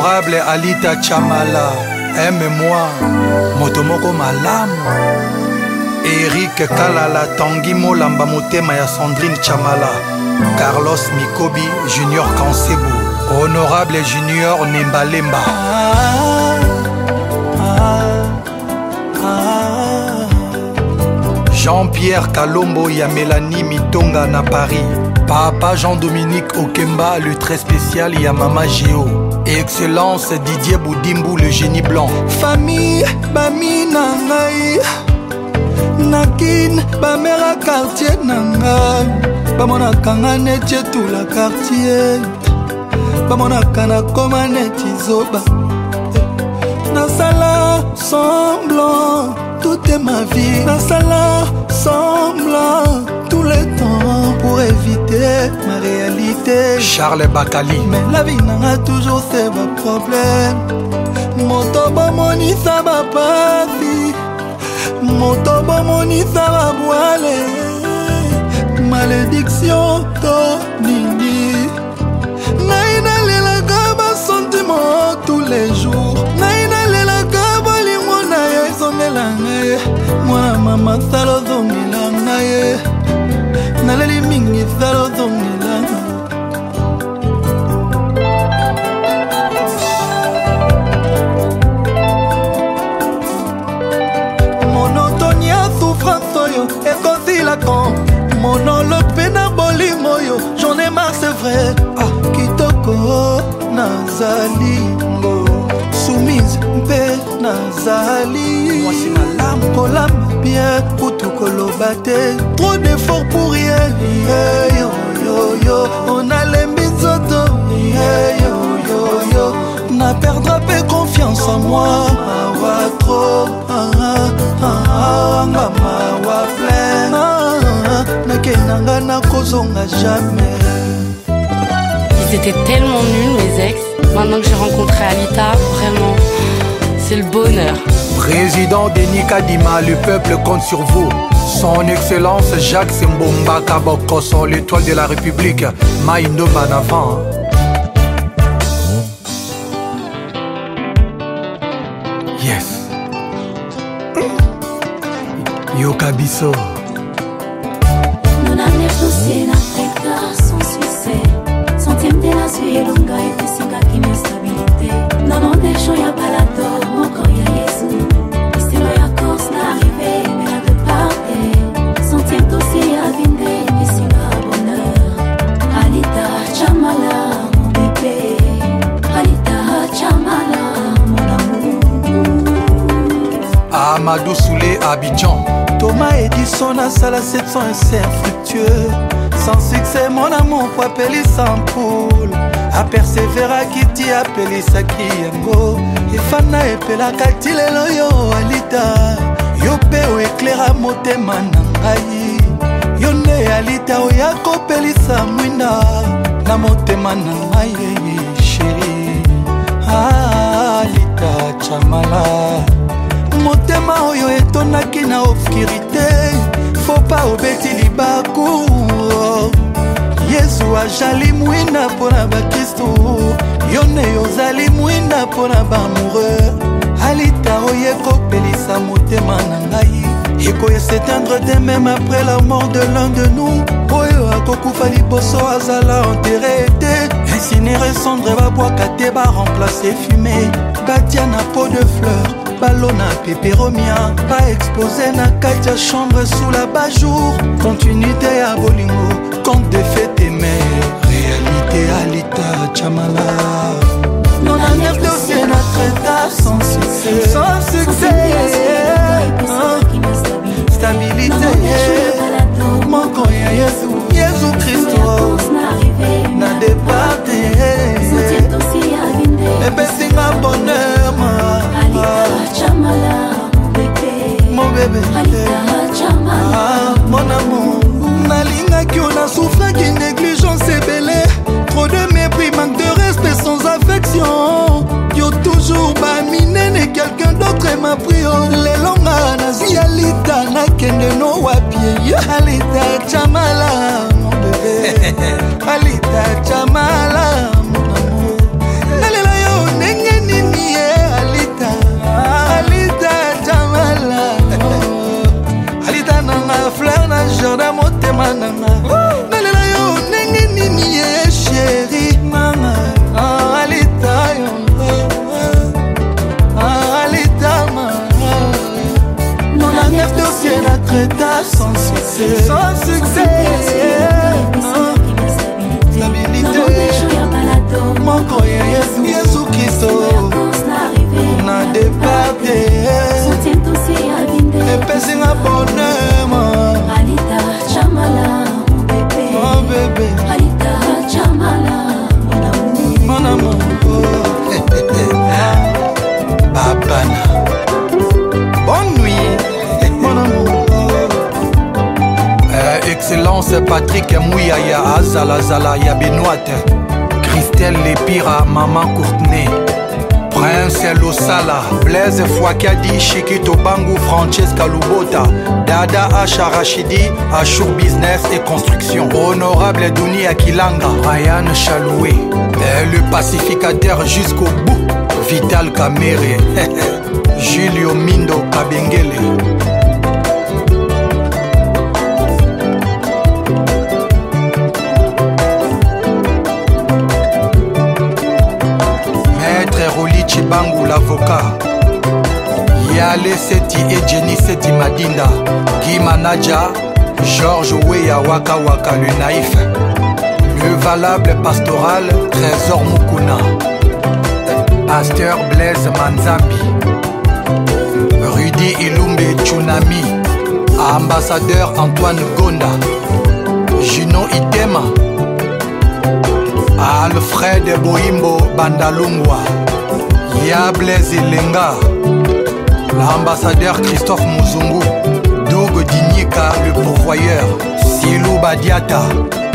Honorable Alita Chamala, aime-moi, Motomoko Malamu. Eric Kalala, Tanguy Molamba Motema ya Sandrine Chamala, Carlos Mikobi, Junior Kansebu, Honorable Junior Nembalemba. Jean-Pierre Kalombo ya Mélanie Mitonga na Paris. Papa Jean-Dominique Okemba, le très spécial ya Mama Géo. Excellence Didier Boudimbu, le génie blanc. Famille Bami Nangai Nakin Bamera quartier Nangai Bamona Kangane tout la quartier Bamona Kana Komane Tizoba Nasala semblant, tout est ma vie. Nasala semblant, tout le temps pour éviter ma réalité. Charles Bakali. Mais la vie n'a toujours ses problèmes. Motobo moni sa va parti. Motobo moni sa va boile. Malédiction to nini. Naïna lela gaba sentiment tous les jours. Mwana mama salo zongela ngaye naleli mingi salo zongela monotonia souffrance oyo ekosila quand monolope na bolimo yo j'en ai marre c'est vrai kitoko nazalingo soumise mpe nazali mwasi malamu kolamba bien kutu koloba te trop d'efforts pour rien yo yo yo on a les misoto yo yo yo na perdra peu confiance en moi mawa trop nga mawa plein nakenanga nakozonga jamais. Ils étaient tellement nuls mes ex. Maintenant que j'ai rencontré Alita, vraiment, c'est le bonheur. Président Denis Kadima, le peuple compte sur vous. Son Excellence Jacques Mbomba Kabokoso, l'étoile de la République, Maïndo Banavant. Yes. Yokabiso. Centième de la suie longa et fisinga qui m'instabilité. Non, non, des gens y'a balato, mon corps y'a Yesu. Ici, y'a course n'arrivé, mais y'a de parter. Centième dossier y'a vindé, fisinga bonheur. Alita Chamala, mon bébé. Alita Chamala, mon amour. Amadou Soulé, Abidjan. Thomas Edison a sala 700 et c'est infructueux. Sans succès, mon amour, pour appeler sans poule. A persévérer, qui appelé Saki Yango. Et Fana et Pela Katilelo yo Alita. Yo pe o éclaira motema nangai. Yo ne Alita o yako pelisa mwina. Na motema nangai chérie. Alita Chamala. Motema oyo etonaki na obscurité. Faut pas obéti libaku. Yesu ajali mwina pona ba Kristo. Yone ozali mwina pona ba amoureux. Alita oye kopelisa motema na ngai. Eko s'éteindre dès même après la mort de l'un de nous. Oyo akokufa liboso azala enterré te. Incinéré cendre babwaka te ba remplacer fumée. Batia na peau de fleurs. Ballon à pépéromia, pas exposé na katia chambre sous la bajour. Continuité à Bolingo, compte de fête et mère. Réalité Alita Chamala. Non, la dossier notre état sans succès. Sans succès. Stabilité. Mon coin Jésus Christ. Na départé. Et bessinga bonheur. Mon bébé, mon amour. Nalinga qui on a souffert, qui négligence et belé. Trop de mépris, manque de respect sans affection. Yo toujours baminé, et quelqu'un d'autre m'a pris. Les longues nazi Alita, na kende no wapi. Alita Chamala, mon bébé. Alita Chamala, mon amour. Nalela yo nengi. Patrick Mouyaya Azalazala ya Benoît, Christelle Lepira, Maman Courtenay, Prince Losala, Blaise Fouakadi, Chiquito Bangou, Francesca Lubota, Dada Acha Rachidi, Achour Business et Construction, Honorable Douni Akilanga, Ryan Chaloué, le pacificateur jusqu'au bout, Vital Kamere, Julio Mindo Kabengele. Chibangu l'avocat, Yale Seti et Jenny Seti Madinda, Guy Manaja, Georges Weya Waka Waka le naïf, le valable pastoral Trésor Mukuna, Pasteur Blaise Manzambi, Rudy Ilumbe Tsunami, Ambassadeur Antoine Gonda, Juno Itema, Alfred Bohimbo Bandalungwa, Ya Blaise Lenga, l'ambassadeur Christophe Muzungu, Doug Dinyika le pourvoyeur, Silou Badiata,